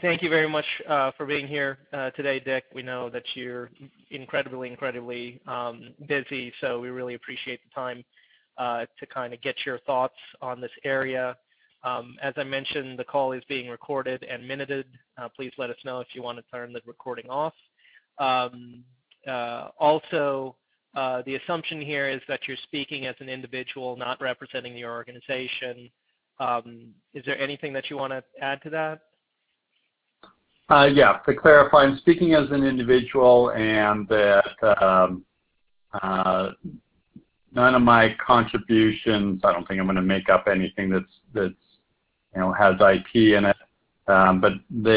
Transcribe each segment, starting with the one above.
thank you very much for being here today, Dick. We know that you're incredibly busy, so we really appreciate the time to kind of get your thoughts on this area. As I mentioned, the call is being recorded and minuted. Please let us know if you want to turn the recording off. Also, the assumption here is that you're speaking as an individual, not representing your organization. Is there anything that you want to add to that? Yeah, to clarify, I'm speaking as an individual, and that none of my contributions, I don't think I'm going to make up anything that's has IP in it, but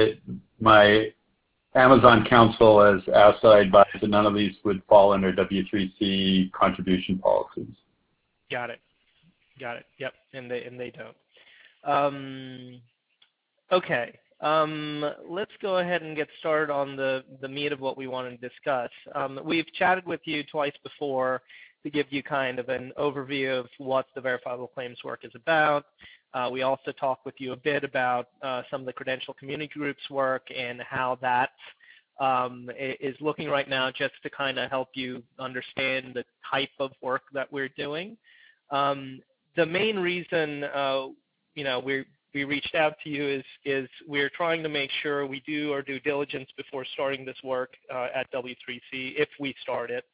my Amazon counsel has asked that I advise that none of these would fall under W3C contribution policies. Got it. Yep, and they don't. Okay. Let's go ahead and get started on the meat of what we want to discuss. We've chatted with you twice before to give you kind of an overview of what the verifiable claims work is about. We also talked with you a bit about some of the credential community groups work and how that is looking right now, just to kind of help you understand the type of work that we're doing. The main reason we reached out to you is we're trying to make sure we do our due diligence before starting this work at W3C, if we start it.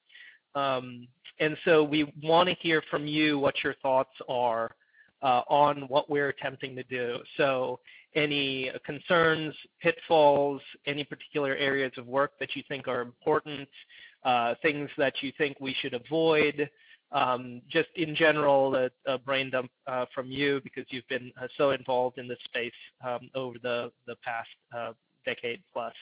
And so we want to hear from you what your thoughts are on what we're attempting to do. So any concerns, pitfalls, any particular areas of work that you think are important, things that you think we should avoid, just in general, a brain dump from you, because you've been so involved in this space over the past decade plus.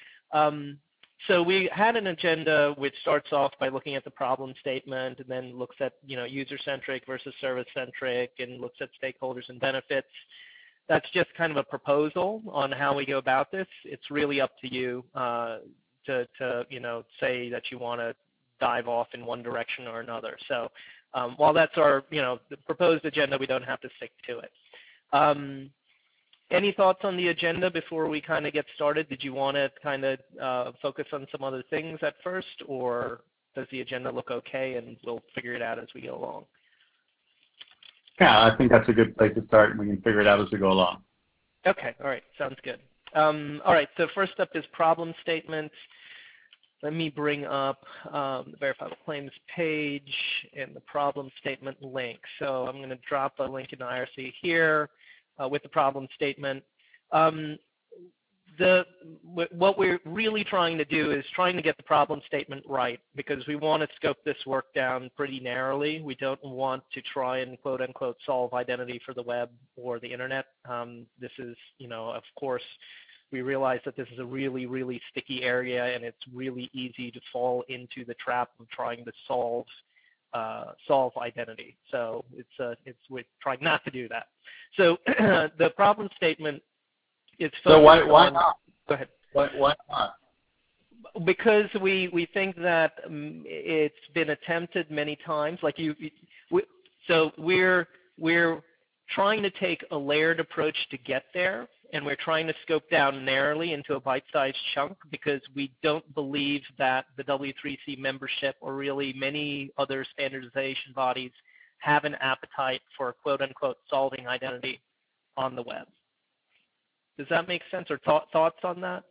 So we had an agenda which starts off by looking at the problem statement, and then looks at user-centric versus service-centric, and looks at stakeholders and benefits. That's just kind of a proposal on how we go about this. It's really up to you to say that you want to dive off in one direction or another. So while that's our the proposed agenda, we don't have to stick to it. Any thoughts on the agenda before we kind of get started? Did you want to kind of focus on some other things at first, or does the agenda look okay and we'll figure it out as we go along? Yeah, I think that's a good place to start, and we can figure it out as we go along. Okay, all right, sounds good. All right, so first up is problem statements. Let me bring up the verifiable claims page and the problem statement link. So I'm going to drop a link in IRC here with the problem statement. What we're really trying to do is trying to get the problem statement right, because we want to scope this work down pretty narrowly. We don't want to try and quote unquote solve identity for the web or the internet. This is, of course, we realize that this is a really sticky area, and it's really easy to fall into the trap of trying to solve identity. So we're trying not to do that. So the problem statement is focused on. So why not? Go ahead. Why not? Because we think that it's been attempted many times. So we're trying to take a layered approach to get there, and we're trying to scope down narrowly into a bite-sized chunk, because we don't believe that the W3C membership, or really many other standardization bodies, have an appetite for quote-unquote solving identity on the web. Does that make sense, or thoughts on that?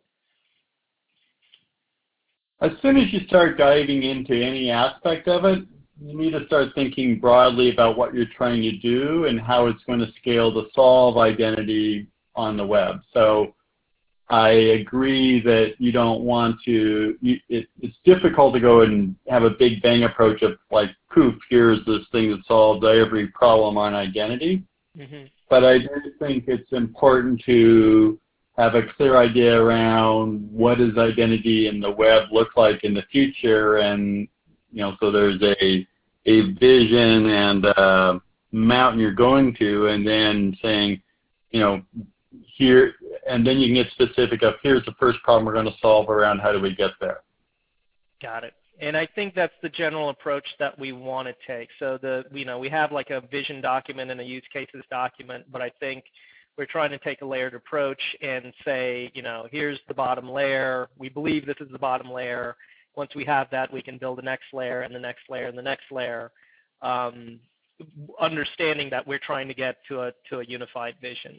As soon as you start diving into any aspect of it, you need to start thinking broadly about what you're trying to do and how it's going to scale to solve identity on the web. So I agree that you don't want to, it's difficult to go and have a big bang approach of like, poof, here's this thing that solves every problem on identity. Mm-hmm. But I do think it's important to have a clear idea around what does identity in the web look like in the future, and so there's a vision and a mountain you're going to, and then saying, here, and then you can get specific of here's the first problem we're going to solve around how do we get there. Got it. And I think that's the general approach that we want to take. So we have like a vision document and a use cases document, but I think we're trying to take a layered approach and say, here's the bottom layer. We believe this is the bottom layer. Once we have that, we can build the next layer and the next layer and the next layer, understanding that we're trying to get to a unified vision.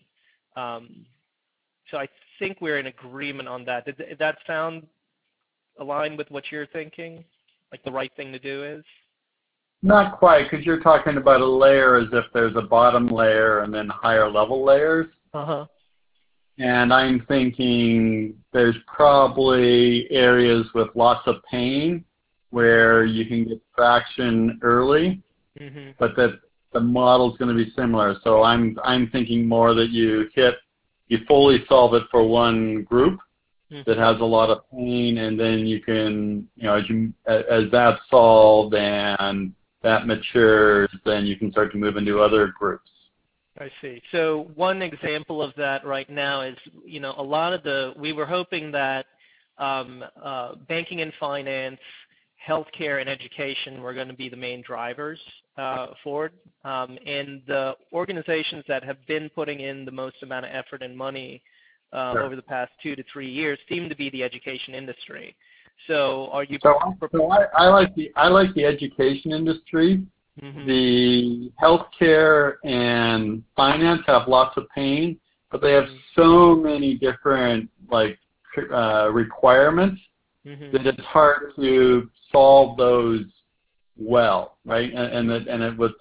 So I think we're in agreement on that. Did that sound aligned with what you're thinking? Like the right thing to do is? Not quite, because you're talking about a layer as if there's a bottom layer and then higher level layers. Uh-huh. And I'm thinking there's probably areas with lots of pain where you can get traction early, but that the model's going to be similar. So I'm thinking more that you fully solve it for one group that has a lot of pain, and then you can, as that's solved and that matures, then you can start to move into other groups. I see. So one example of that right now is, a lot of we were hoping that banking and finance, healthcare, and education were going to be the main drivers forward. And the organizations that have been putting in the most amount of effort and money over the past 2 to 3 years seem to be the education industry. So are you? So I like the education industry. The healthcare and finance have lots of pain, but they have so many different requirements that it's hard to solve those well, right? And it would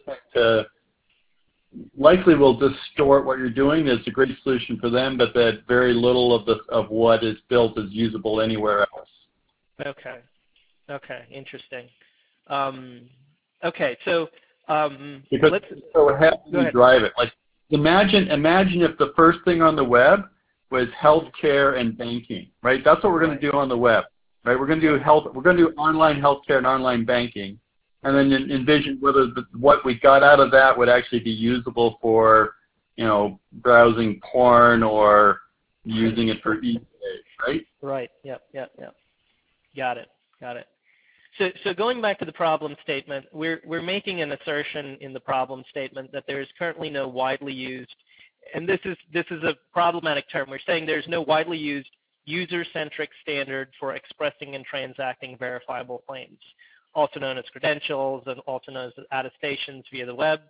likely will distort what you're doing. It's a great solution for them, but that very little of what is built is usable anywhere else. Okay. Interesting. Okay, so because it's so heavily drive it. Like imagine if the first thing on the web was healthcare and banking, right? That's what we're going to do on the web, right? We're going to do we're going to do online healthcare and online banking, and then envision whether what we got out of that would actually be usable for, browsing porn or using it for eBay, right? Right. Yep. Got it. So going back to the problem statement, we're making an assertion in the problem statement that there is currently no widely used, and this is a problematic term. We're saying there's no widely used user-centric standard for expressing and transacting verifiable claims, also known as credentials and also known as attestations via the web.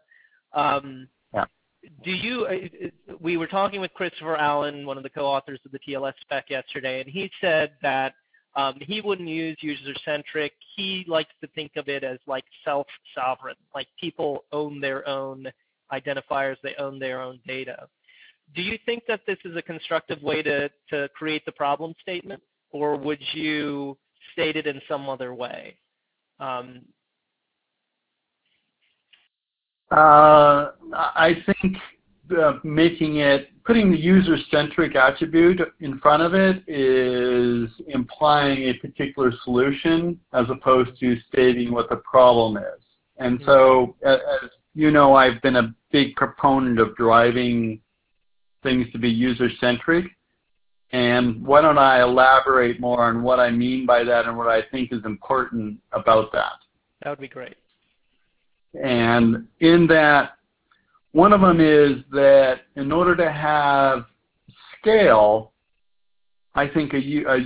We were talking with Christopher Allen, one of the co-authors of the TLS spec yesterday, and he said that he wouldn't use user-centric. He likes to think of it as like self-sovereign, like people own their own identifiers, they own their own data. Do you think that this is a constructive way to create the problem statement, or would you state it in some other way? I think putting the user-centric attribute in front of it is implying a particular solution as opposed to stating what the problem is. And so, as you know, I've been a big proponent of driving things to be user-centric. And why don't I elaborate more on what I mean by that and what I think is important about that? That would be great. And in that, one of them is that in order to have scale, I think a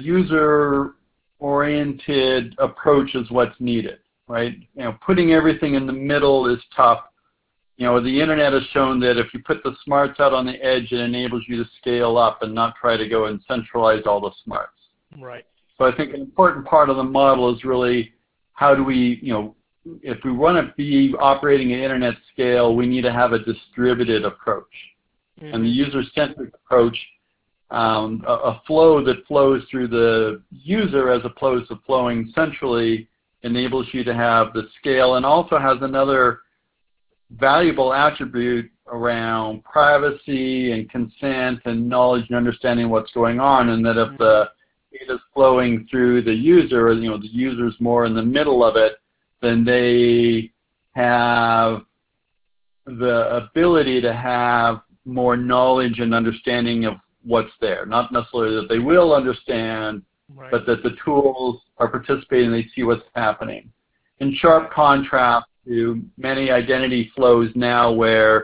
user-oriented approach is what's needed, right? Putting everything in the middle is tough. The internet has shown that if you put the smarts out on the edge, it enables you to scale up and not try to go and centralize all the smarts. Right. So I think an important part of the model is really how do we, if we want to be operating at internet scale, we need to have a distributed approach. And the user-centric approach, a flow that flows through the user as opposed to flowing centrally, enables you to have the scale and also has another valuable attribute around privacy and consent and knowledge and understanding what's going on, and that if the data is flowing through the user, or the user's more in the middle of it, then they have the ability to have more knowledge and understanding of what's there. Not necessarily that they will understand, right, but that the tools are participating and they see what's happening. In sharp contrast to many identity flows now where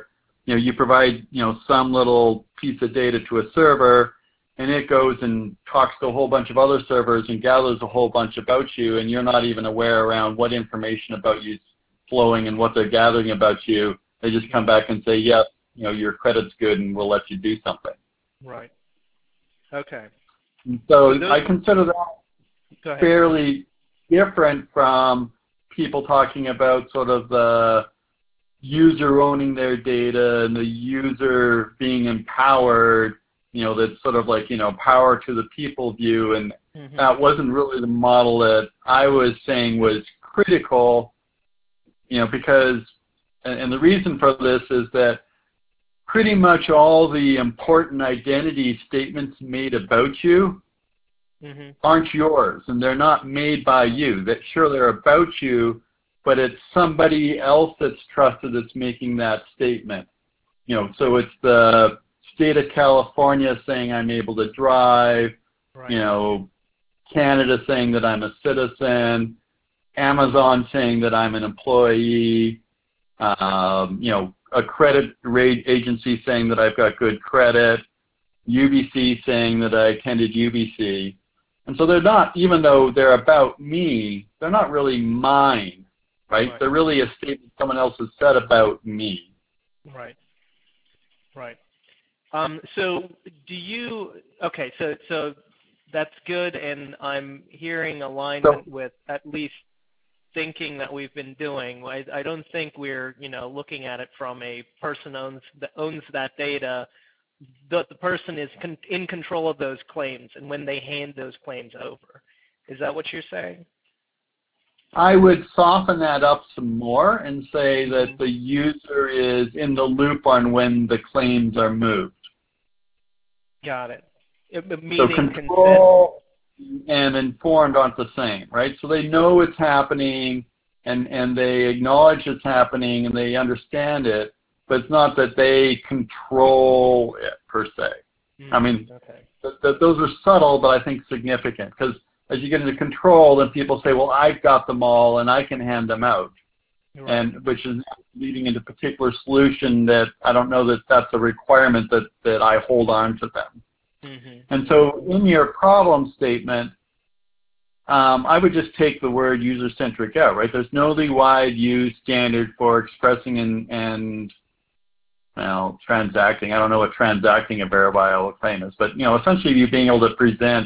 you provide, some little piece of data to a server, and it goes and talks to a whole bunch of other servers and gathers a whole bunch about you, and you're not even aware around what information about you is flowing and what they're gathering about you. They just come back and say, yes, your credit's good, and we'll let you do something. Right. Okay. And so I consider that fairly different from people talking about sort of the user owning their data and the user being empowered, that's sort of like, power to the people view, and that wasn't really the model that I was saying was critical, because, and the reason for this is that pretty much all the important identity statements made about you aren't yours, and they're not made by you. That sure, they're about you, but it's somebody else that's trusted that's making that statement. So it's the state of California saying I'm able to drive, Canada saying that I'm a citizen, Amazon saying that I'm an employee, a credit rate agency saying that I've got good credit, UBC saying that I attended UBC. And so they're not, even though they're about me, they're not really mine, right? They're really a statement someone else has said about me. Right. Right. So do you, okay, so that's good, and I'm hearing alignment with at least thinking that we've been doing. I don't think we're, looking at it from a person owns that data. The person is in control of those claims, and when they hand those claims over. Is that what you're saying? I would soften that up some more and say that the user is in the loop on when the claims are moved. Got it. So control and informed aren't the same, right? So they know it's happening, and they acknowledge it's happening, and they understand it, but it's not that they control it per se. I mean, those are subtle, but I think significant, because as you get into control, then people say, well, I've got them all, and I can hand them out, and which is leading into a particular solution that I don't know that that's a requirement that I hold on to them. And so in your problem statement, I would just take the word user-centric out, right? There's no wide use standard for expressing and transacting. I don't know what transacting a verifiable claim is, but, essentially you being able to present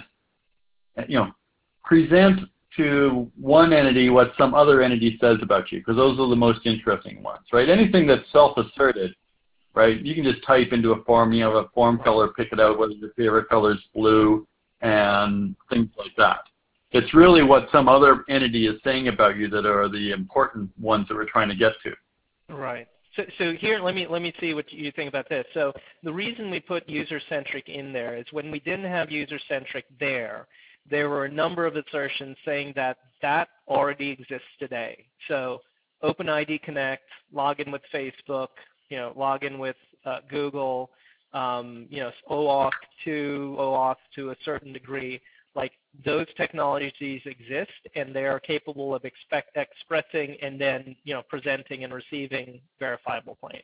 to one entity what some other entity says about you, because those are the most interesting ones, right? Anything that's self-asserted, right? You can just type into a form, you have a form color, pick it out, whether your favorite color is blue, and things like that. It's really what some other entity is saying about you that are the important ones that we're trying to get to. Right. So here, let me see what you think about this. So the reason we put user-centric in there is when we didn't have user-centric there were a number of assertions saying that already exists today. So OpenID Connect, login with Facebook, login with Google, OAuth to a certain degree, like those technologies exist, and they are capable of expressing and then presenting and receiving verifiable claims.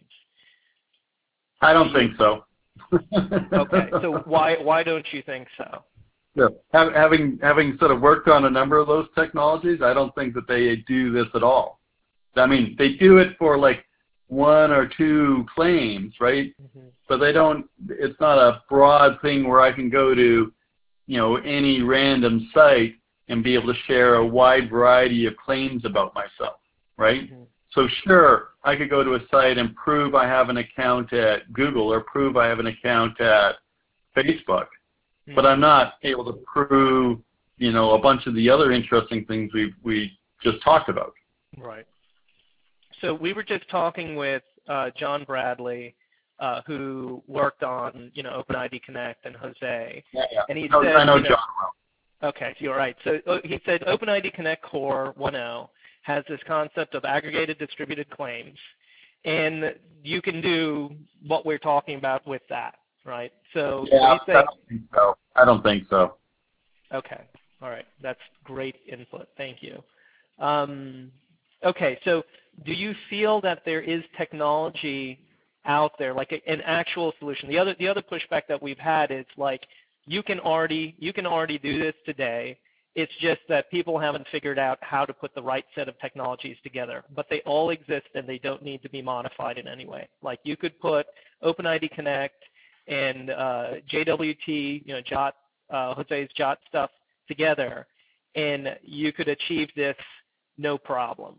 I don't think so. Okay, so why don't you think so? Yeah. Having sort of worked on a number of those technologies, I don't think that they do this at all. I mean, they do it for like one or two claims, right? But they don't. It's not a broad thing where I can go to, any random site and be able to share a wide variety of claims about myself, right? So sure, I could go to a site and prove I have an account at Google or prove I have an account at Facebook, but I'm not able to prove, a bunch of the other interesting things we just talked about. Right. So we were just talking with John Bradley, who worked on, OpenID Connect and Jose. Yeah. And he said, I know John well. Okay, you're right. So he said OpenID Connect Core 1.0 has this concept of aggregated distributed claims, and you can do what we're talking about with that, right? So yeah, I don't think so. Okay, all right. That's great input. Thank you. Okay, so do you feel that there is technology out there, like an actual solution. The other pushback that we've had is like, you can already do this today. It's just that people haven't figured out how to put the right set of technologies together, but they all exist and they don't need to be modified in any way. Like you could put OpenID Connect and JWT, Jot, Jose's Jot stuff together, and you could achieve this no problem.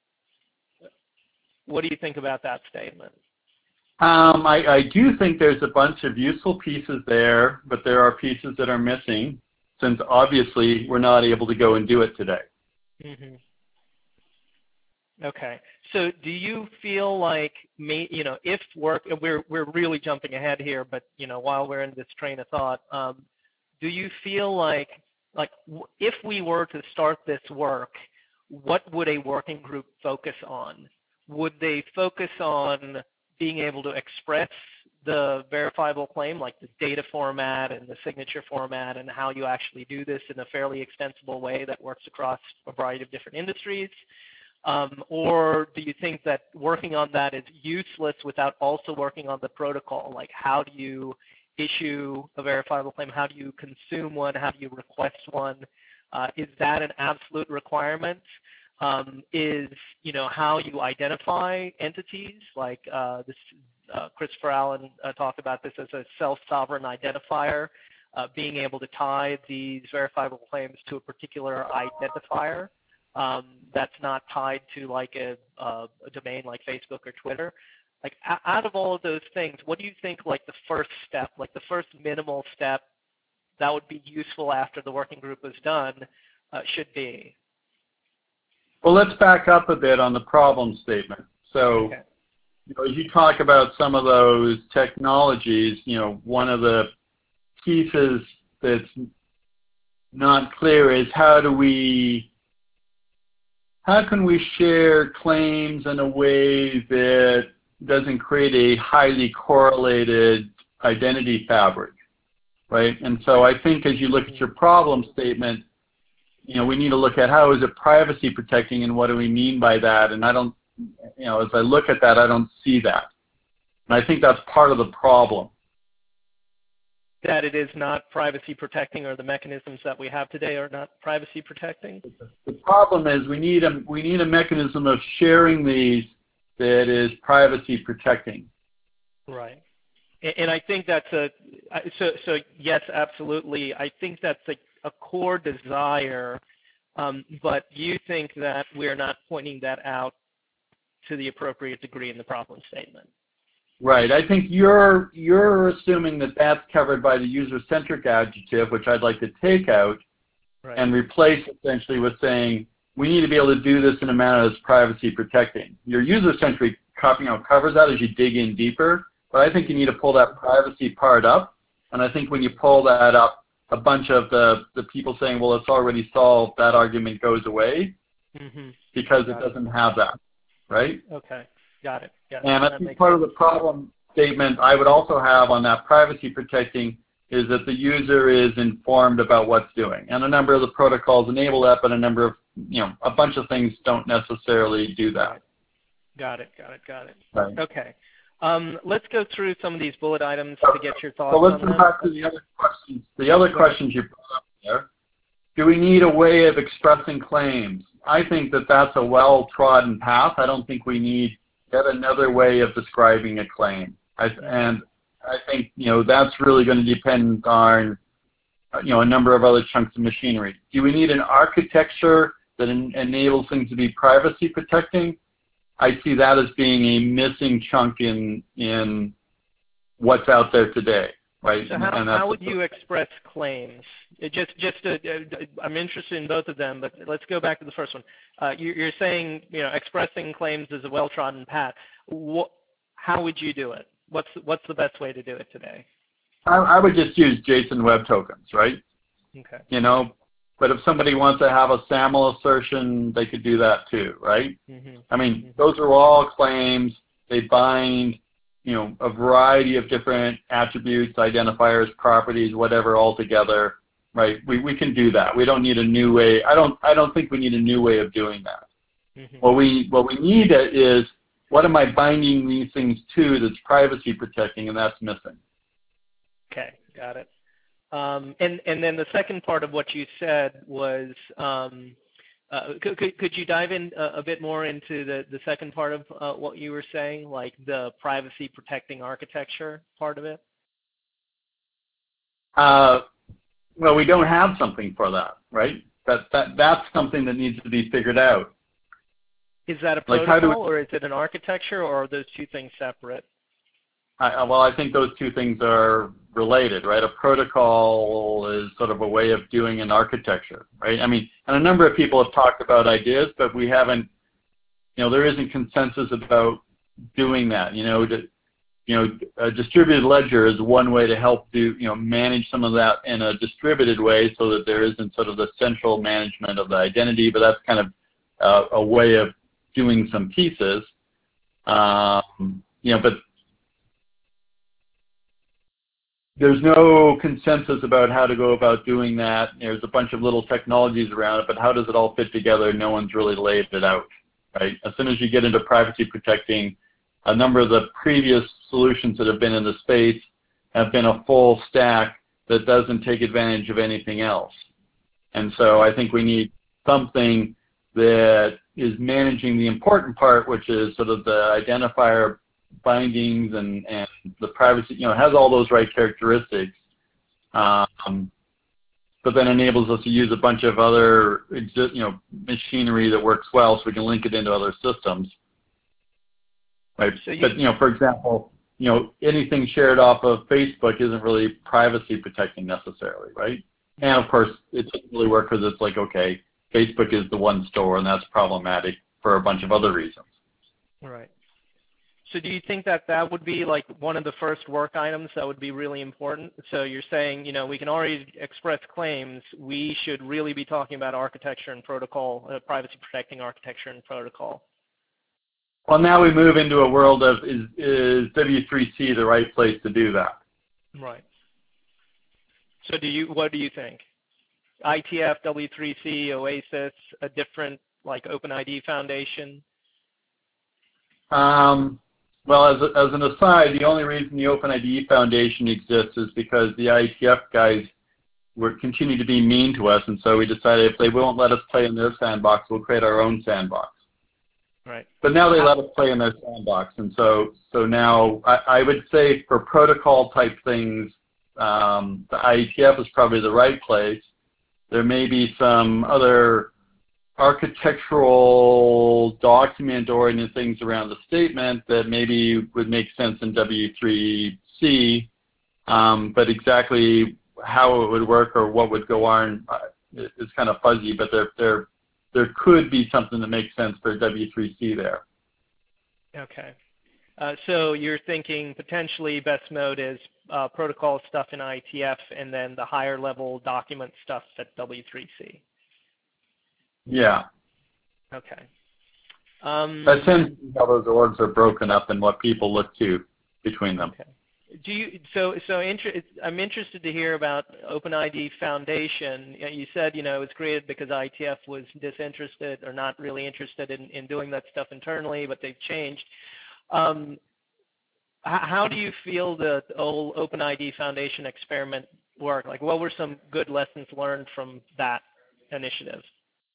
What do you think about that statement? I do think there's a bunch of useful pieces there, but there are pieces that are missing, since obviously we're not able to go and do it today. Mm-hmm. Okay. So do you feel like, if work, we're really jumping ahead here, but while we're in this train of thought, do you feel like if we were to start this work, what would a working group focus on? Would they focus on being able to express the verifiable claim, like the data format and the signature format, and how you actually do this in a fairly extensible way that works across a variety of different industries? Or do you think that working on that is useless without also working on the protocol? Like, how do you issue a verifiable claim? How do you consume one? How do you request one? Is that an absolute requirement? Is how you identify entities, like Christopher Allen talked about this as a self-sovereign identifier, being able to tie these verifiable claims to a particular identifier that's not tied to like a domain like Facebook or Twitter. Like out of all of those things, what do you think like the first step, like the first minimal step that would be useful after the working group is done should be? Well, let's back up a bit on the problem statement. So, okay. As you talk about some of those technologies, one of the pieces that's not clear is how can we share claims in a way that doesn't create a highly correlated identity fabric, right? And so I think as you look at your problem statement, we need to look at how is it privacy protecting and what do we mean by that? And I don't, as I look at that, I don't see that. And I think that's part of the problem. That it is not privacy protecting, or the mechanisms that we have today are not privacy protecting? The problem is we need a mechanism of sharing these that is privacy protecting. Right. And I think that's so yes, absolutely. I think that's a core desire, but you think that we're not pointing that out to the appropriate degree in the problem statement. Right. I think you're assuming that that's covered by the user-centric adjective, which I'd like to take out right. and replace essentially with saying we need to be able to do this in a manner that's privacy protecting. Your user-centric covers that as you dig in deeper, but I think you need to pull that privacy part up, and I think when you pull that up, a bunch of the people saying, well, it's already solved, that argument goes away because it doesn't have that, right? Okay, got it. Yeah, and I think part of the problem statement I would also have on that privacy protecting is that the user is informed about what's doing. And a number of the protocols enable that, but a number of, a bunch of things don't necessarily do that. Got it. Right. Okay. Let's go through some of these bullet items to get your thoughts on them. So let's come back to the other questions. The other questions you brought up there. Do we need a way of expressing claims? I think that that's a well-trodden path. I don't think we need yet another way of describing a claim. And I think that's really going to depend on a number of other chunks of machinery. Do we need an architecture that enables things to be privacy protecting? I see that as being a missing chunk in what's out there today, right? So how would you express claims? I'm interested in both of them, but let's go back to the first one. You're saying expressing claims is a well-trodden path. How would you do it? What's the best way to do it today? I would just use JSON Web Tokens, right? Okay. But if somebody wants to have a SAML assertion, they could do that too, right? I mean, those are all claims. They bind, a variety of different attributes, identifiers, properties, whatever, all together, right? We can do that. We don't need a new way. I don't think we need a new way of doing that. What we need is what am I binding these things to that's privacy protecting, and that's missing. Okay, got it. And then the second part of what you said was, could you dive in a bit more into the second part of what you were saying, like the privacy protecting architecture part of it? Well, we don't have something for that, right? That's something that needs to be figured out. Is that a protocol, or is it an architecture, or are those two things separate? Well, I think those two things are related, right? A protocol is sort of a way of doing an architecture, right? I mean, and a number of people have talked about ideas, but we haven't, there isn't consensus about doing that. A distributed ledger is one way to help manage some of that in a distributed way so that there isn't sort of the central management of the identity, but that's kind of a way of doing some pieces. But there's no consensus about how to go about doing that. There's a bunch of little technologies around it, but how does it all fit together? No one's really laid it out, right? As soon as you get into privacy protecting, a number of the previous solutions that have been in the space have been a full stack that doesn't take advantage of anything else. And so I think we need something that is managing the important part, which is sort of the identifier bindings and the privacy, has all those right characteristics, but then enables us to use a bunch of other, machinery that works well so we can link it into other systems. Right. So but, for example, anything shared off of Facebook isn't really privacy protecting necessarily, right? And of course, it doesn't really work because it's like, okay, Facebook is the one store, and that's problematic for a bunch of other reasons. Right. So do you think that would be like one of the first work items that would be really important? So you're saying, we can already express claims. We should really be talking about architecture and protocol, privacy protecting architecture and protocol. Well, now we move into a world of is W3C the right place to do that? Right. So what do you think? ITF, W3C, OASIS, a different like OpenID Foundation? Well, as an aside, the only reason the OpenID Foundation exists is because the IETF guys continue to be mean to us, and so we decided if they won't let us play in their sandbox, we'll create our own sandbox. Right. But now they let us play in their sandbox, and so now I would say for protocol type things, the IETF is probably the right place. There may be some other architectural document-oriented things around the statement that maybe would make sense in W3C, but exactly how it would work or what would go on is kind of fuzzy, but there could be something that makes sense for W3C there. Okay. So you're thinking potentially best mode is protocol stuff in IETF and then the higher level document stuff at W3C. Yeah. Okay. That tends to be how those orgs are broken up and what people look to between them. Okay. I'm interested to hear about OpenID Foundation. You said, it was created because IETF was disinterested or not really interested in doing that stuff internally, but they've changed. How do you feel the old OpenID Foundation experiment worked? Like, what were some good lessons learned from that initiative?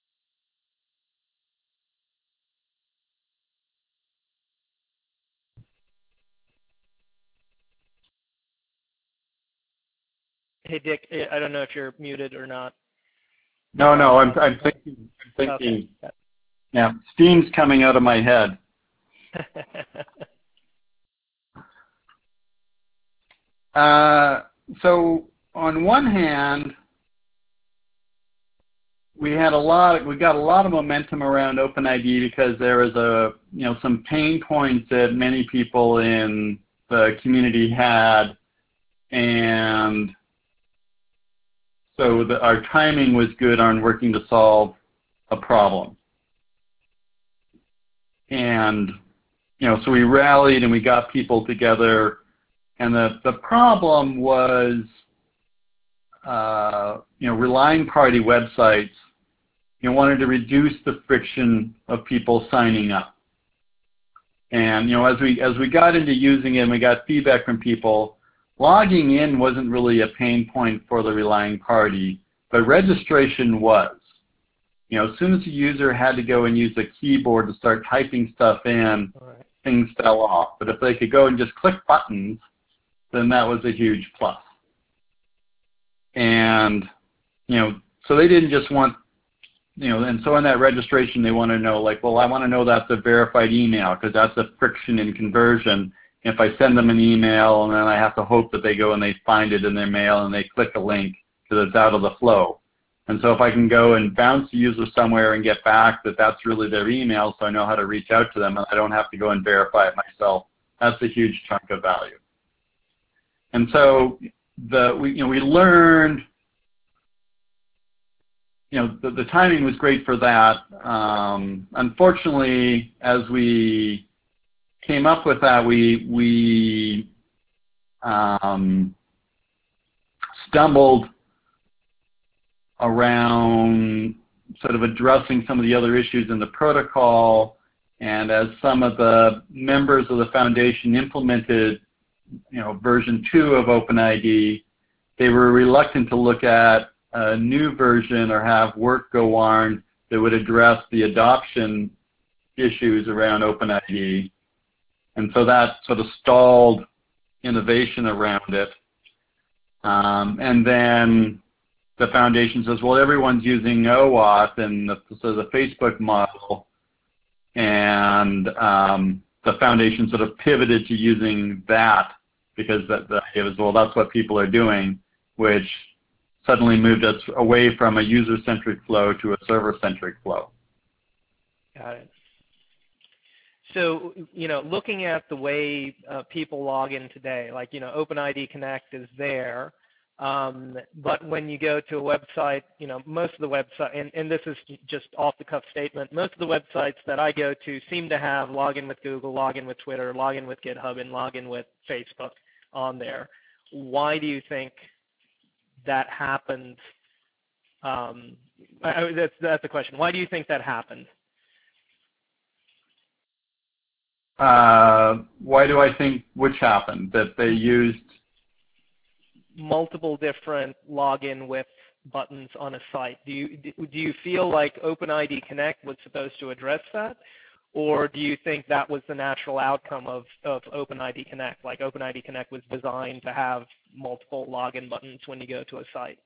Hey, Dick, I don't know if you're muted or not. No, I'm thinking. Okay. Yeah, steam's coming out of my head. So on one hand, we got a lot of momentum around OpenID because there was some pain points that many people in the community had, and so our timing was good on working to solve a problem. And so we rallied and we got people together, and the problem was relying party websites wanted to reduce the friction of people signing up. And as we got into using it and we got feedback from people, logging in wasn't really a pain point for the relying party, but registration was. As soon as the user had to go and use a keyboard to start typing stuff in, Right. things fell off. But if they could go and just click buttons, then that was a huge plus. And, so they didn't just want, and so in that registration they want to know, like, well, I want to know that's a verified email because that's a friction in conversion. If I send them an email and then I have to hope that they go and they find it in their mail and they click a link because it's out of the flow. And so if I can go and bounce the user somewhere and get back that that's really their email so I know how to reach out to them and I don't have to go and verify it myself, that's a huge chunk of value. And so we learned, the timing was great for that. Unfortunately, as we came up with that, we stumbled around sort of addressing some of the other issues in the protocol, and as some of the members of the foundation implemented version 2 of OpenID, they were reluctant to look at a new version or have work go on that would address the adoption issues around OpenID. And so that sort of stalled innovation around it. And then the foundation says, well, everyone's using OAuth and so the Facebook model, and the foundation sort of pivoted to using that because the idea was, well, that's what people are doing, which suddenly moved us away from a user-centric flow to a server-centric flow. Got it. So, looking at the way people log in today, like, OpenID Connect is there, but when you go to a website, most of the website, and this is just off-the-cuff statement, most of the websites that I go to seem to have login with Google, login with Twitter, login with GitHub, and login with Facebook on there. Why do you think that happened? That's the question. Why do you think that happened? Why do I think which happened? That they used multiple different login with buttons on a site. Do you feel like OpenID Connect was supposed to address that, or do you think that was the natural outcome of OpenID Connect? Like OpenID Connect was designed to have multiple login buttons when you go to a site.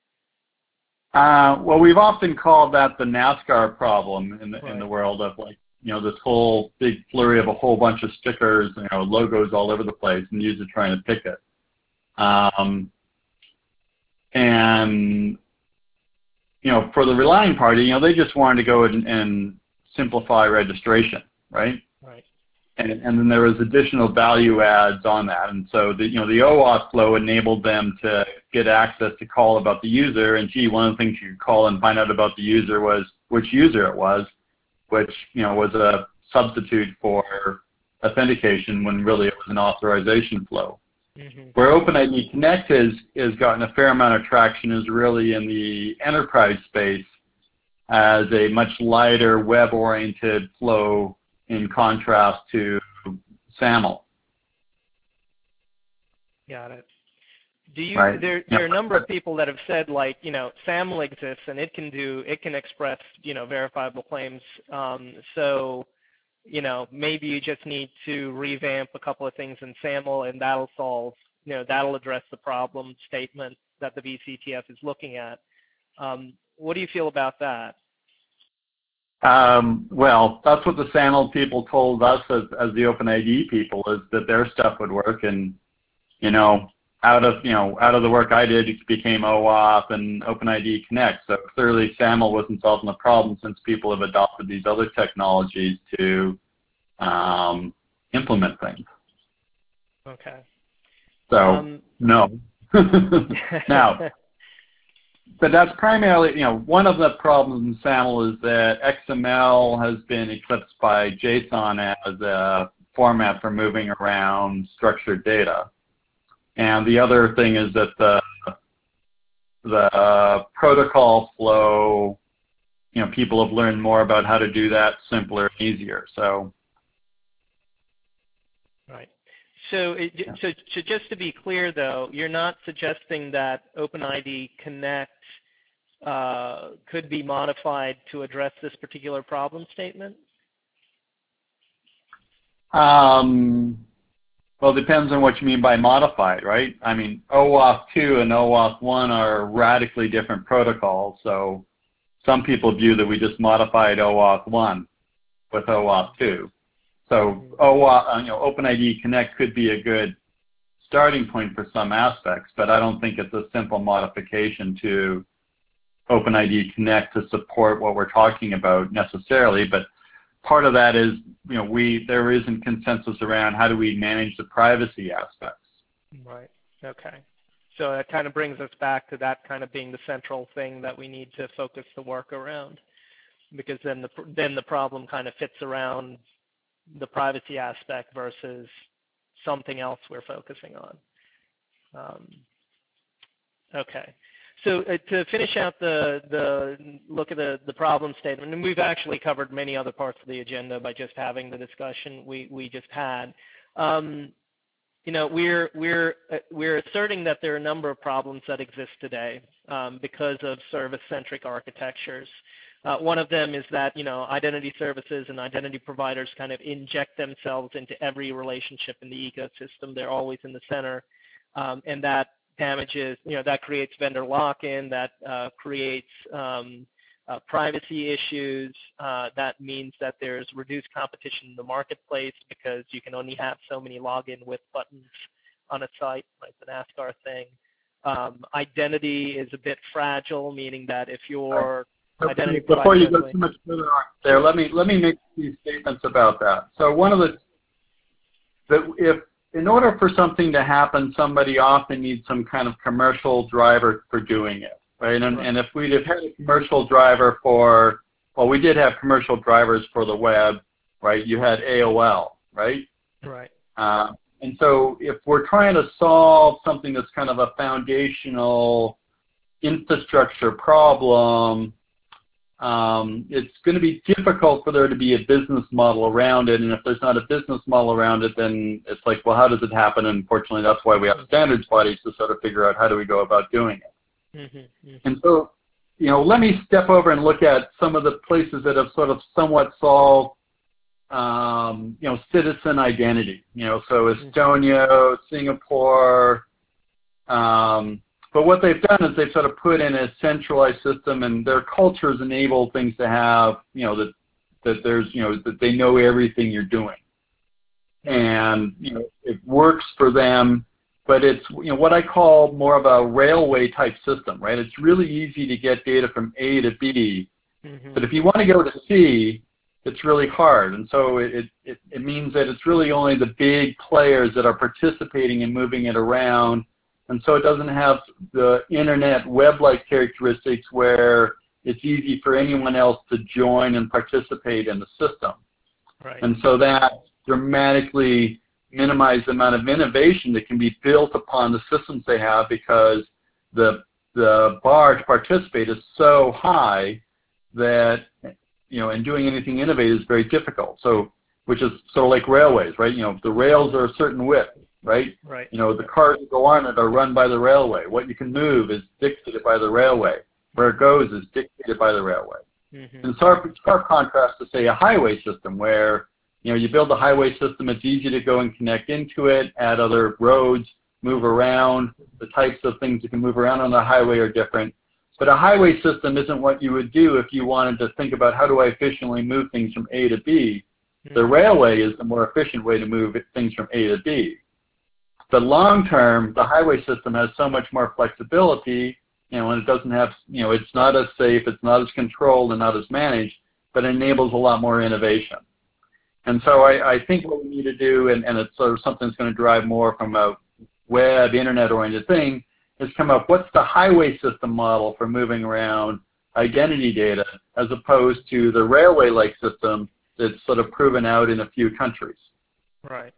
Well, we've often called that the NASCAR problem in the world of, like, this whole big flurry of a whole bunch of stickers, logos all over the place, and the user trying to pick it. And for the relying party, they just wanted to go and simplify registration, right? Right. And then there was additional value adds on that, and so the OAuth flow enabled them to get access to call about the user. And gee, one of the things you could call and find out about the user was which user it was, which was a substitute for authentication when really it was an authorization flow. Mm-hmm. Where OpenID Connect has gotten a fair amount of traction is really in the enterprise space as a much lighter web-oriented flow in contrast to SAML. Got it. Do you? Right. There are a number of people that have said, like, SAML exists and it can express verifiable claims. So maybe you just need to revamp a couple of things in SAML and that'll solve, that'll address the problem statement that the VCTF is looking at. What do you feel about that? Well, that's what the SAML people told us as the OpenID people, is that their stuff would work, and out of the work I did, it became OAuth and OpenID Connect. So clearly SAML wasn't solving the problem, since people have adopted these other technologies to implement things. Okay. So no. Now, but that's primarily, one of the problems in SAML is that XML has been eclipsed by JSON as a format for moving around structured data. And the other thing is that the protocol flow, people have learned more about how to do that simpler and easier. So Right. So, just to be clear, though, you're not suggesting that OpenID Connect could be modified to address this particular problem statement? Well, it depends on what you mean by modified, right? I mean, OAuth 2 and OAuth 1 are radically different protocols, so some people view that we just modified OAuth 1 with OAuth 2. So OAuth, OpenID Connect could be a good starting point for some aspects, but I don't think it's a simple modification to OpenID Connect to support what we're talking about necessarily. But part of that is, there isn't consensus around how do we manage the privacy aspects. Right. Okay. So that kind of brings us back to that kind of being the central thing that we need to focus the work around, because then the problem kind of fits around the privacy aspect versus something else we're focusing on. Okay. So to finish out the look at the problem statement, and we've actually covered many other parts of the agenda by just having the discussion we just had. We're asserting that there are a number of problems that exist today because of service-centric architectures. One of them is that identity services and identity providers kind of inject themselves into every relationship in the ecosystem. They're always in the center, and that damages, that creates vendor lock-in, that creates privacy issues. That means that there's reduced competition in the marketplace because you can only have so many login with buttons on a site, like the NASCAR thing. Identity is a bit fragile, meaning that if your identity before you go too much further on there, let me make these statements about that. So one of if in order for something to happen, somebody often needs some kind of commercial driver for doing it, right? And if we'd have had a commercial driver we did have commercial drivers for the web, right? You had AOL, right? Right. And so if we're trying to solve something that's kind of a foundational infrastructure problem, it's going to be difficult for there to be a business model around it, and if there's not a business model around it, then it's like, well, how does it happen? And unfortunately, that's why we have standards bodies to sort of figure out how do we go about doing it. Mm-hmm. And so, let me step over and look at some of the places that have sort of somewhat solved, citizen identity. So Estonia, Singapore. But what they've done is they've sort of put in a centralized system, and their cultures enable things to have, that there's, that they know everything you're doing. And, it works for them, but it's, what I call more of a railway type system, right? It's really easy to get data from A to B, but if you want to go to C, it's really hard. And so it means that it's really only the big players that are participating in moving it around. And so it doesn't have the internet web-like characteristics where it's easy for anyone else to join and participate in the system. Right. And so that dramatically minimizes the amount of innovation that can be built upon the systems they have, because the bar to participate is so high that, and doing anything innovative is very difficult. So, which is sort of like railways, right? The rails are a certain width. Right? Right. The cars that go on it are run by the railway. What you can move is dictated by the railway. Where it goes is dictated by the railway. Mm-hmm. In stark contrast to, say, a highway system where, you build a highway system, it's easy to go and connect into it, add other roads, move around. The types of things that can move around on the highway are different. But a highway system isn't what you would do if you wanted to think about how do I efficiently move things from A to B. Mm-hmm. The railway is the more efficient way to move things from A to B. But long term, the highway system has so much more flexibility, and it doesn't have, it's not as safe, it's not as controlled and not as managed, but it enables a lot more innovation. And so I think what we need to do, and it's sort of something that's going to drive more from a web, internet-oriented thing, is come up, what's the highway system model for moving around identity data as opposed to the railway-like system that's sort of proven out in a few countries. Right.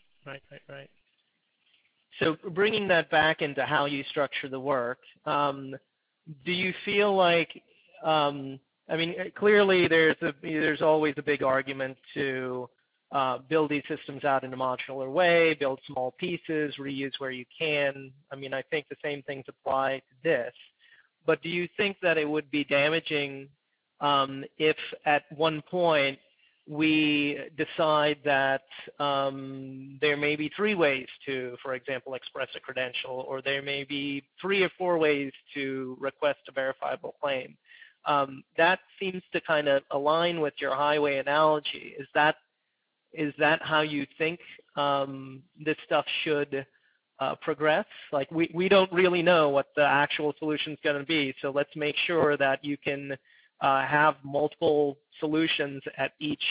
So bringing that back into how you structure the work, do you feel like, clearly there's always a big argument to build these systems out in a modular way, build small pieces, reuse where you can. I mean, I think the same things apply to this. But do you think that it would be damaging if at one point we decide that there may be 3 ways to, for example, express a credential, or there may be 3 or 4 ways to request a verifiable claim? That seems to kind of align with your highway analogy. Is that how you think this stuff should progress? Like we don't really know what the actual solution is going to be, so let's make sure that you can have multiple solutions at each,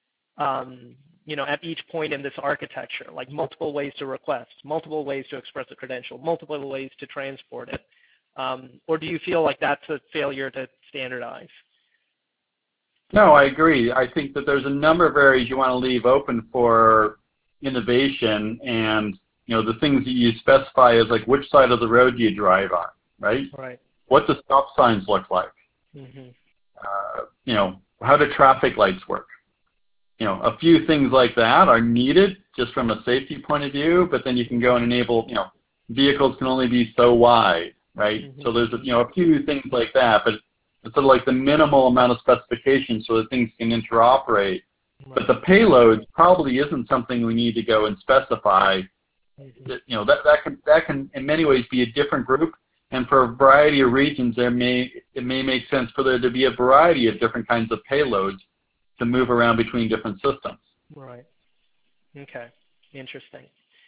at each point in this architecture, like multiple ways to request, multiple ways to express a credential, multiple ways to transport it. Or do you feel like that's a failure to standardize? No, I agree. I think that there's a number of areas you want to leave open for innovation, and the things that you specify is like which side of the road do you drive on, right? Right. What do stop signs look like? Mm-hmm. How do traffic lights work? A few things like that are needed just from a safety point of view, but then you can go and enable, vehicles can only be so wide, right? Mm-hmm. So there's, a few things like that, but it's sort of like the minimal amount of specification so that things can interoperate. Right. But the payload probably isn't something we need to go and specify. Mm-hmm. That can in many ways be a different group, and for a variety of reasons it may make sense for there to be a variety of different kinds of payloads to move around between different systems. Right. Okay. Interesting.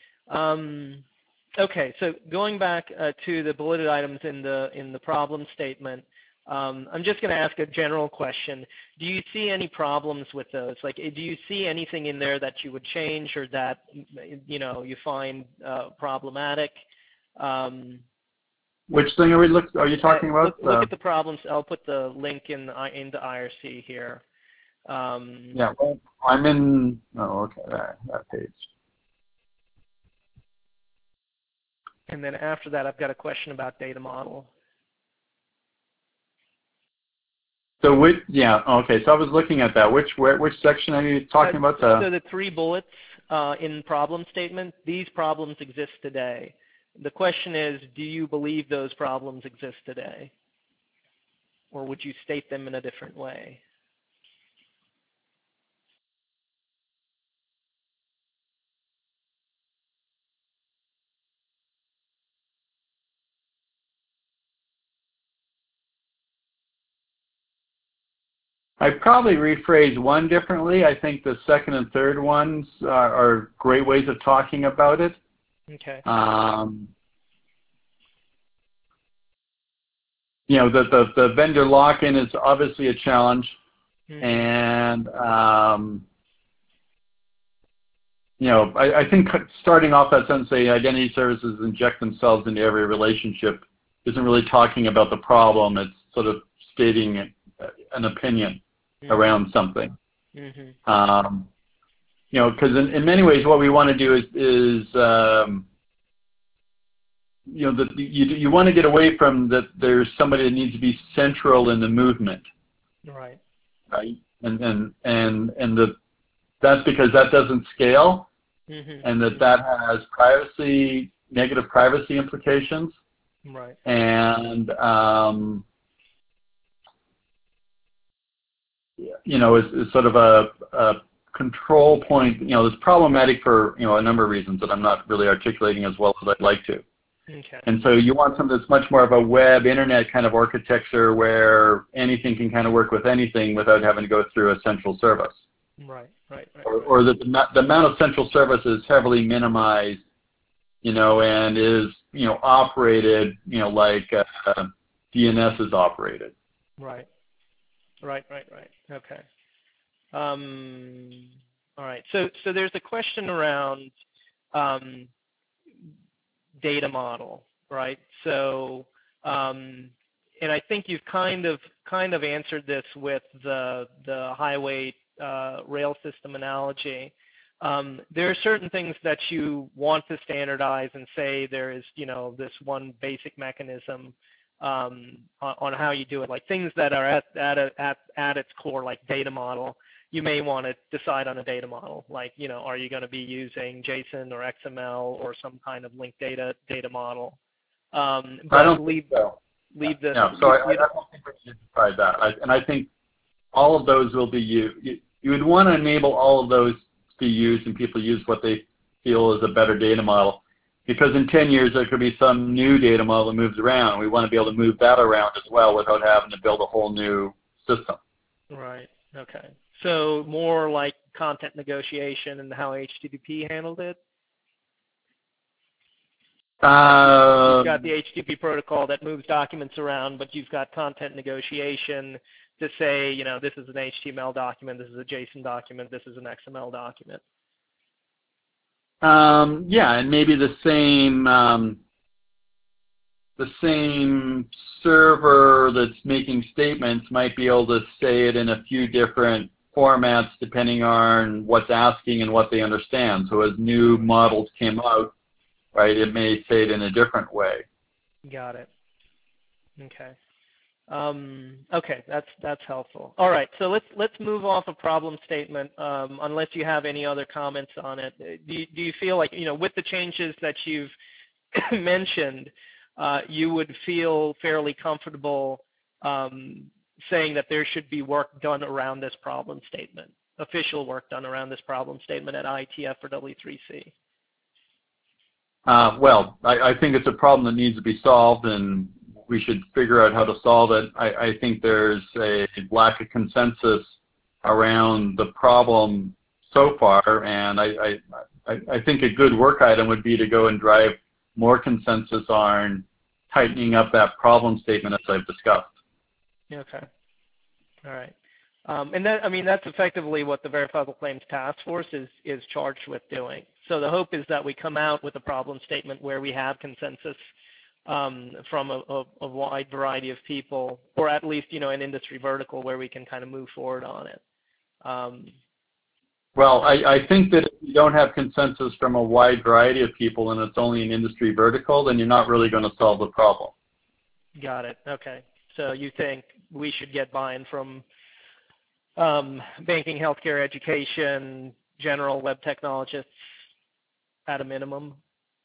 Okay. So going back to the bulleted items in the problem statement, I'm just going to ask a general question. Do you see any problems with those? Like, do you see anything in there that you would change or that you find problematic? Which thing are you talking about? Look at the problems. I'll put the link in the IRC here. Yeah, well, I'm in. Oh, okay, that page. And then after that, I've got a question about data model. So okay. So I was looking at that. Which section are you talking about? So the 3 bullets in problem statement. These problems exist today. The question is, do you believe those problems exist today, or would you state them in a different way? I'd probably rephrase one differently. I think the second and third ones are great ways of talking about it. Okay. The vendor lock-in is obviously a challenge, mm-hmm. and I think starting off that sentence, say identity services inject themselves into every relationship, isn't really talking about the problem. It's sort of stating an opinion mm-hmm. around something. Mm-hmm. Because in many ways, what we want to do is you want to get away from that. There's somebody that needs to be central in the movement. Right. Right. That's because that doesn't scale, mm-hmm. and that has negative privacy implications. Right. And is sort of a control point. It's problematic for a number of reasons that I'm not really articulating as well as I'd like to. Okay. And so you want something that's much more of a web internet kind of architecture where anything can kind of work with anything without having to go through a central service. Right. Or that the amount of central service is heavily minimized, and is operated, like DNS is operated. Right. Okay. All right. So there's a question around data model, right? So, and I think you've kind of answered this with the highway rail system analogy. There are certain things that you want to standardize and say there is, this one basic mechanism on how you do it, like things that are at its core, like data model. you may want to decide on a data model, like, are you going to be using JSON or XML or some kind of linked data model? I don't think so. Leave the. Yeah, so I don't think we should decide that. And I think all of those will be used. You would want to enable all of those to be used and people use what they feel is a better data model. Because in 10 years there could be some new data model that moves around. We want to be able to move that around as well without having to build a whole new system. Right. Okay. So more like content negotiation and how HTTP handled it? You've got the HTTP protocol that moves documents around, but you've got content negotiation to say, this is an HTML document, this is a JSON document, this is an XML document. Yeah, and maybe the same server that's making statements might be able to say it in a few different formats depending on what's asking and what they understand. So as new models came out, right, it may say it in a different way. Got it. Okay. Okay, that's helpful. All right, so let's move off a problem statement. Unless you have any other comments on it, do you feel like with the changes that you've mentioned, you would feel fairly comfortable saying that there should be work done around this problem statement, official work done around this problem statement at IETF or W3C? Well, I think it's a problem that needs to be solved, and we should figure out how to solve it. I think there's a lack of consensus around the problem so far, and I think a good work item would be to go and drive more consensus on tightening up that problem statement as I've discussed. Okay. All right. And that's effectively what the Verifiable Claims Task Force is charged with doing. So the hope is that we come out with a problem statement where we have consensus from a wide variety of people, or at least an industry vertical where we can kind of move forward on it. Well, I think that if you don't have consensus from a wide variety of people and it's only an industry vertical, then you're not really going to solve the problem. Got it. Okay. So you think we should get buy-in from banking, healthcare, education, general web technologists at a minimum?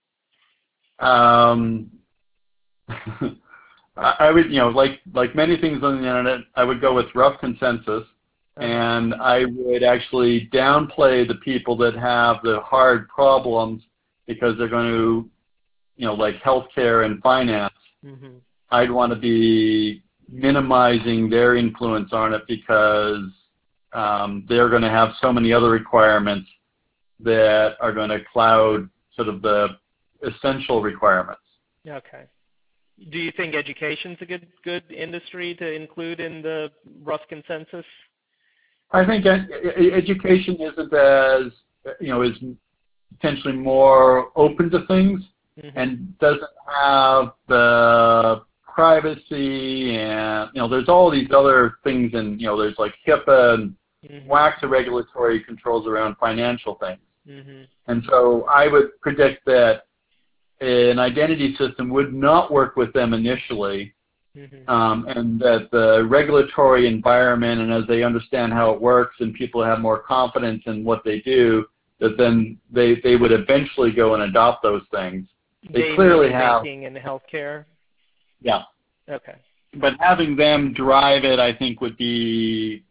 I would, like many things on the internet, I would go with rough consensus, and I would actually downplay the people that have the hard problems because they're going to, like healthcare and finance. Mm-hmm. I'd want to be minimizing their influence on it because they're going to have so many other requirements that are going to cloud sort of the essential requirements. Okay. Do you think education's a good industry to include in the rough consensus? I think education isn't as, is potentially more open to things, mm-hmm. and doesn't have the privacy and, there's all these other things, and, there's like HIPAA and mm-hmm. wax of regulatory controls around financial things. Mm-hmm. And so I would predict that an identity system would not work with them initially, mm-hmm. And that the regulatory environment, and as they understand how it works and people have more confidence in what they do, that then they would eventually go and adopt those things. They clearly have banking and healthcare. Yeah. Okay. But having them drive it, I think, would be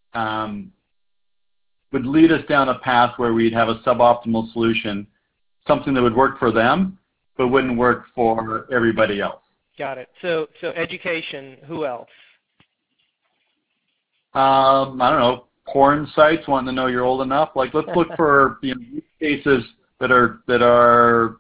would lead us down a path where we'd have a suboptimal solution, something that would work for them, but wouldn't work for everybody else. Got it. So education, who else? I don't know, porn sites wanting to know you're old enough. Like, let's look for use cases that are there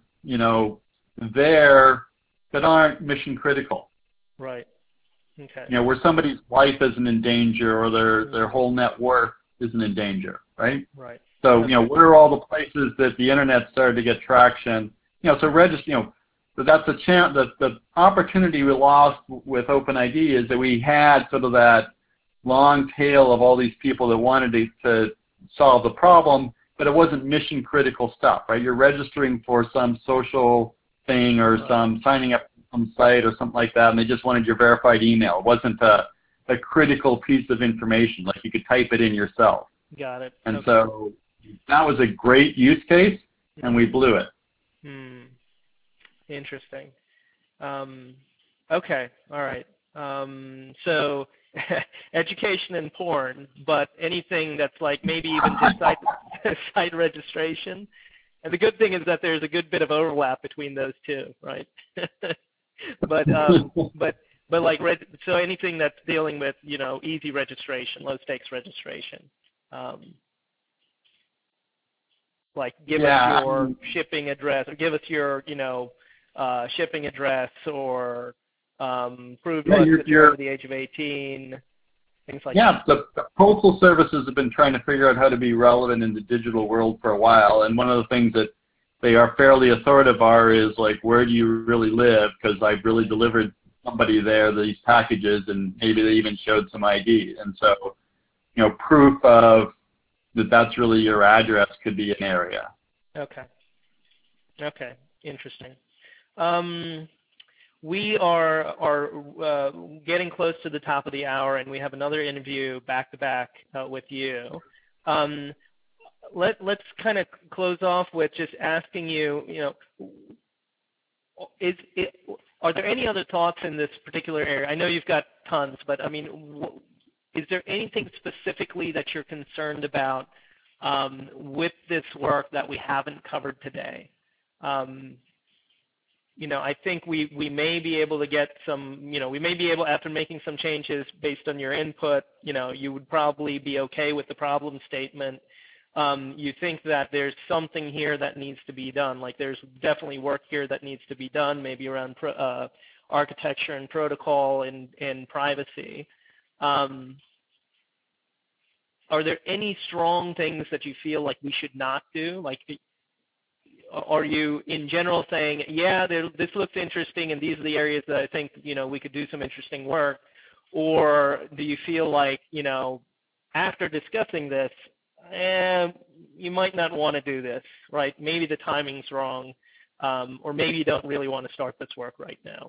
that aren't mission critical. Right. Okay. Where somebody's life isn't in danger or their whole net worth isn't in danger, right? Right. So, where are all the places that the internet started to get traction? So register, but that's a chance. The opportunity we lost with OpenID is that we had sort of that long tail of all these people that wanted to solve the problem, but it wasn't mission critical stuff, right? You're registering for some social thing or some signing up for some site or something like that, and they just wanted your verified email. It wasn't a critical piece of information, like you could type it in yourself. Got it. And Okay. so that was a great use case, and we blew it. Interesting. Okay. All right. So education and porn, but anything that's like maybe even just site registration. And the good thing is that there's a good bit of overlap between those two, right? but like so anything that's dealing with easy registration, low stakes registration. Like give us your shipping address, or give us your shipping address, or prove to us that you're over the age of 18. Things like that. The postal services have been trying to figure out how to be relevant in the digital world for a while, and one of the things that they are fairly authoritative are is like, where do you really live? Because I've really delivered somebody there these packages, and maybe they even showed some ID. And so, proof of that that's really your address could be an area. Okay. Okay. Interesting. We are getting close to the top of the hour, and we have another interview back to back with you. Let's kind of close off with just asking you, are there any other thoughts in this particular area? I know you've got tons, but I mean, is there anything specifically that you're concerned about with this work that we haven't covered today? I think we may be able to get some, we may be able, after making some changes based on your input, you would probably be okay with the problem statement. You think that there's something here that needs to be done, like there's definitely work here that needs to be done, maybe around architecture and protocol and privacy. Are there any strong things that you feel like we should not do? Like, are you in general saying, yeah, this looks interesting and these are the areas that I think, we could do some interesting work? Or do you feel like, after discussing this, you might not want to do this, right? Maybe the timing's wrong, or maybe you don't really want to start this work right now.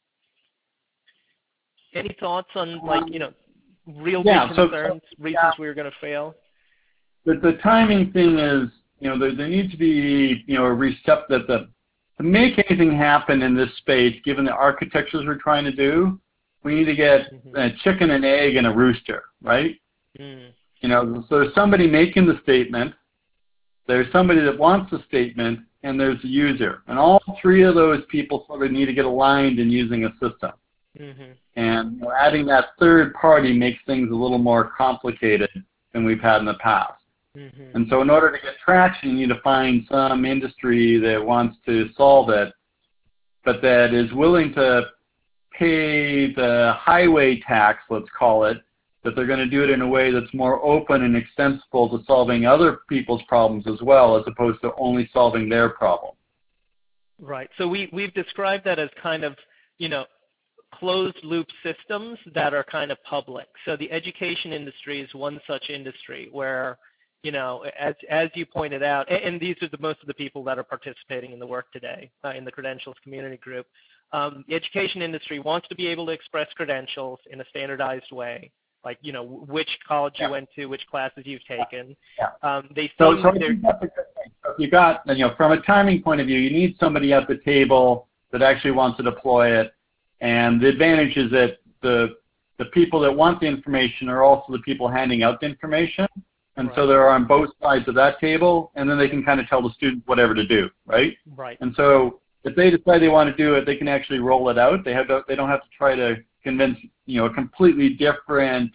Any thoughts on, like, real big concerns, reasons we were going to fail? The timing thing is, there needs to be, to make anything happen in this space, given the architectures we're trying to do, we need to get a chicken and egg and a rooster, right? So there's somebody making the statement, there's somebody that wants the statement, and there's the user. And all three of those people sort of need to get aligned in using a system. And adding that third party makes things a little more complicated than we've had in the past. And so in order to get traction, you need to find some industry that wants to solve it, but that is willing to pay the highway tax, let's call it, that they're going to do it in a way that's more open and extensible to solving other people's problems as well, as opposed to only solving their problem. Right. So we've described that as kind of, closed loop systems that are kind of public. So the education industry is one such industry where, as you pointed out, and these are most of the people that are participating in the work today in the credentials community group, the education industry wants to be able to express credentials in a standardized way, like, which college you went to, which classes you've taken. They so I think that's a good thing. So if you got, from a timing point of view, you need somebody at the table that actually wants to deploy it. And the advantage is that the people that want the information are also the people handing out the information. And so they're on both sides of that table, and then they can kind of tell the student whatever to do, right? Right. And so if they decide they want to do it, they can actually roll it out. They don't have to try to convince, a completely different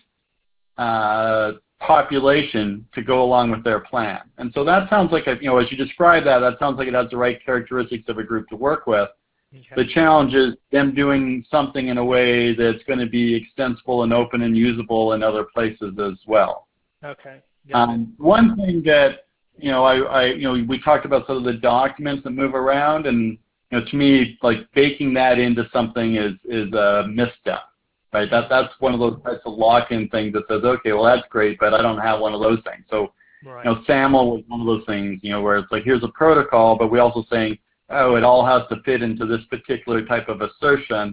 population to go along with their plan. And so that sounds like, as you describe that sounds like it has the right characteristics of a group to work with. The challenge is them doing something in a way that's going to be extensible and open and usable in other places as well. Okay. One thing that we talked about sort of the documents that move around, and to me, like baking that into something is a misstep, right? That's one of those types of lock-in things that says, okay, well that's great, but I don't have one of those things. So SAML was one of those things, where it's like here's a protocol, but we're also saying, oh, it all has to fit into this particular type of assertion,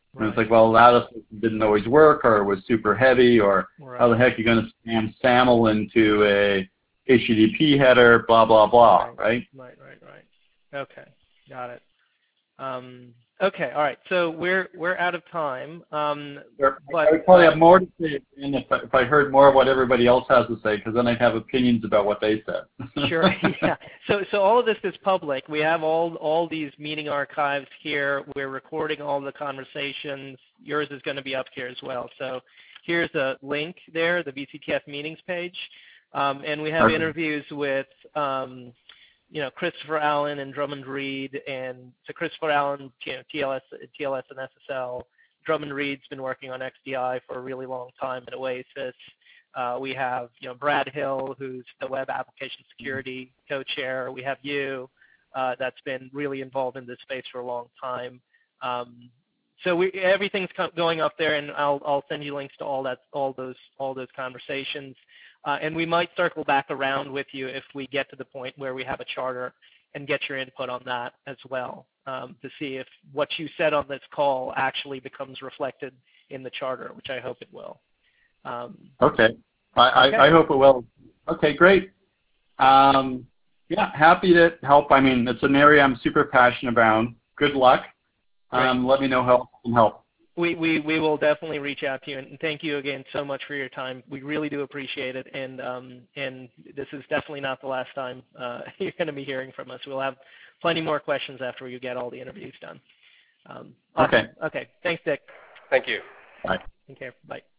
And it's like, well, Lattice didn't always work, or it was super heavy, or how the heck are you going to spam SAML into a HTTP header, blah, blah, blah, right? Right. Okay, got it. Okay, all right. So we're out of time. But, but I would probably have more to say if I heard more of what everybody else has to say, because then I'd have opinions about what they said. Sure. Yeah. So all of this is public. We have all these meeting archives here. We're recording all the conversations. Yours is going to be up here as well. So here's a link there, the VCTF meetings page, and we have interviews with Christopher Allen and Drummond Reed, and so Christopher Allen, TLS and SSL. Drummond Reed's been working on XDI for a really long time at Oasis. We have Brad Hill, who's the Web Application Security co-chair. We have you, that's been really involved in this space for a long time. So everything's going up there, and I'll send you links to all those conversations. And we might circle back around with you if we get to the point where we have a charter and get your input on that as well, to see if what you said on this call actually becomes reflected in the charter, which I hope it will. Okay. I hope it will. Okay, great. Yeah, happy to help. I mean, it's an area I'm super passionate about. Good luck. Let me know how I can help. We will definitely reach out to you, and thank you again so much for your time. We really do appreciate it, and this is definitely not the last time you're going to be hearing from us. We'll have plenty more questions after you get all the interviews done. Okay. Okay. Thanks, Dick. Thank you. Bye. Take care. Bye.